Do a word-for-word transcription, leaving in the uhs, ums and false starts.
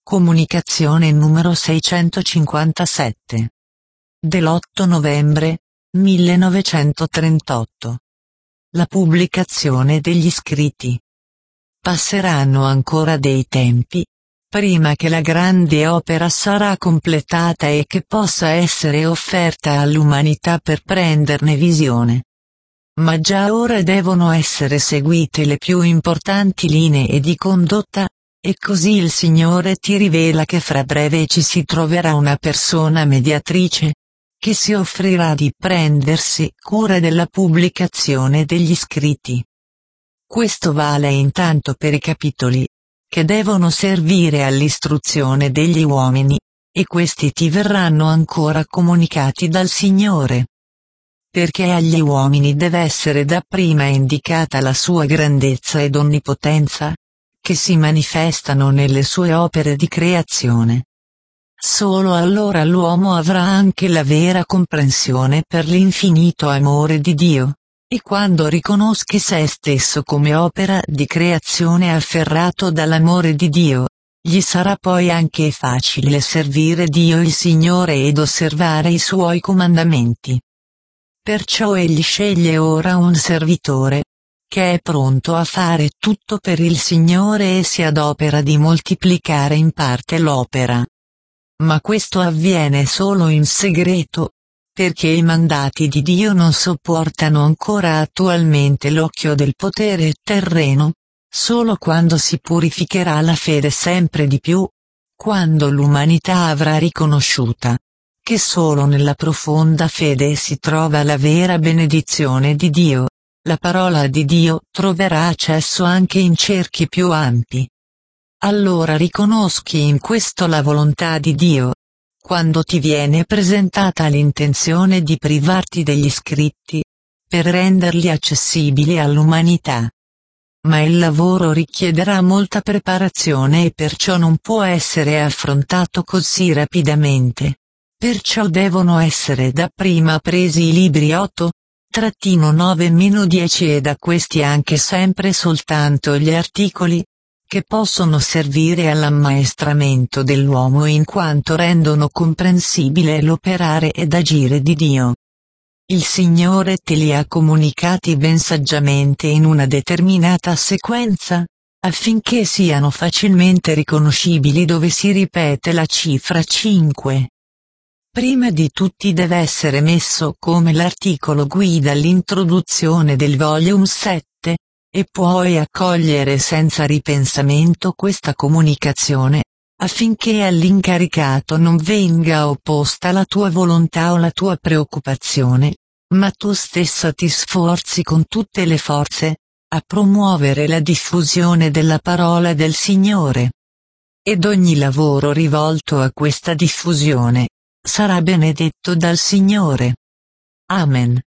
Comunicazione numero seicentocinquantasette. Dell'otto novembre millenovecentotrentotto. La pubblicazione degli scritti. Passeranno ancora dei tempi, prima che la grande opera sarà completata e che possa essere offerta all'umanità per prenderne visione. Ma già ora devono essere seguite le più importanti linee di condotta, e così il Signore ti rivela che fra breve ci si troverà una persona mediatrice, che si offrirà di prendersi cura della pubblicazione degli scritti. Questo vale intanto per i capitoli, che devono servire all'istruzione degli uomini, e questi ti verranno ancora comunicati dal Signore. Perché agli uomini deve essere dapprima indicata la sua grandezza ed onnipotenza, che si manifestano nelle sue opere di creazione. Solo allora l'uomo avrà anche la vera comprensione per l'infinito amore di Dio, e quando riconosca se stesso come opera di creazione afferrato dall'amore di Dio, gli sarà poi anche facile servire Dio il Signore ed osservare i suoi comandamenti. Perciò egli sceglie ora un servitore, che è pronto a fare tutto per il Signore e si adopera di moltiplicare in parte l'opera. Ma questo avviene solo in segreto, perché i mandati di Dio non sopportano ancora attualmente l'occhio del potere terreno, solo quando si purificherà la fede sempre di più, quando l'umanità avrà riconosciuta che solo nella profonda fede si trova la vera benedizione di Dio. La parola di Dio troverà accesso anche in cerchi più ampi. Allora riconosci in questo la volontà di Dio, quando ti viene presentata l'intenzione di privarti degli scritti, per renderli accessibili all'umanità. Ma il lavoro richiederà molta preparazione e perciò non può essere affrontato così rapidamente. Perciò devono essere dapprima presi i libri otto, nove dieci e da questi anche sempre soltanto gli articoli, che possono servire all'ammaestramento dell'uomo in quanto rendono comprensibile l'operare ed agire di Dio. Il Signore te li ha comunicati ben saggiamente in una determinata sequenza, affinché siano facilmente riconoscibili dove si ripete la cifra cinque. Prima di tutti deve essere messo come l'articolo guida all'introduzione del volume sette, e puoi accogliere senza ripensamento questa comunicazione, affinché all'incaricato non venga opposta la tua volontà o la tua preoccupazione, ma tu stessa ti sforzi con tutte le forze, a promuovere la diffusione della parola del Signore. Ed ogni lavoro rivolto a questa diffusione sarà benedetto dal Signore. Amen.